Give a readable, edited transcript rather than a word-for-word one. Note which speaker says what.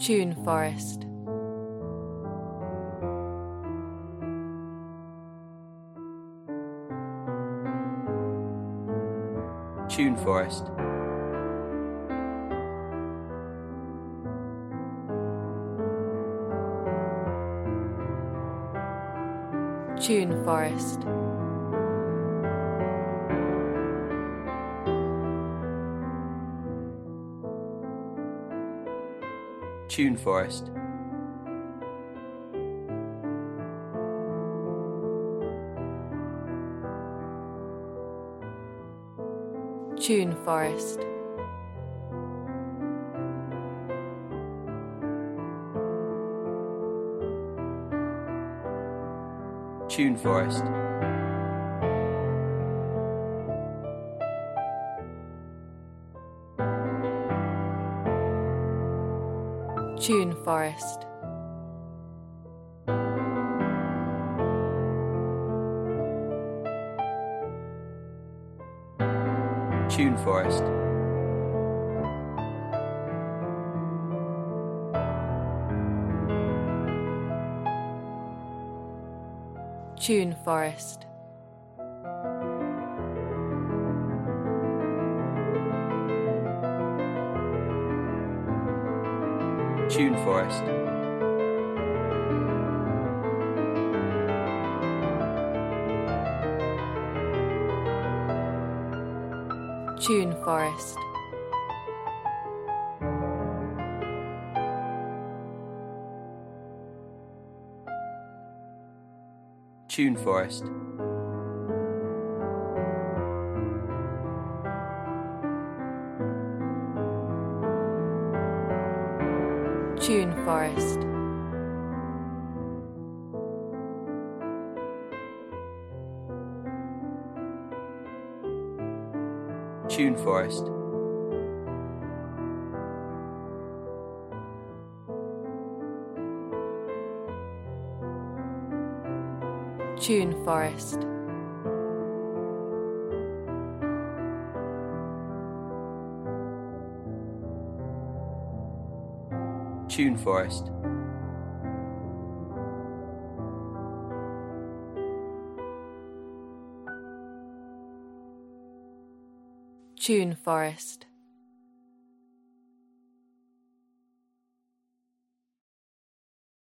Speaker 1: Tune Forest.
Speaker 2: Tune Forest.
Speaker 1: Tune Forest.
Speaker 2: Tune Forest.
Speaker 1: Tune Forest.
Speaker 2: Tune Forest.
Speaker 1: Tune Forest.
Speaker 2: Tune Forest.
Speaker 1: Tune Forest.
Speaker 2: Tune Forest.
Speaker 1: Tune Forest.
Speaker 2: Tune Forest.
Speaker 1: Tune Forest.
Speaker 2: Tune Forest.
Speaker 1: Tune Forest.
Speaker 2: Tune Forest.
Speaker 1: Tune Forest.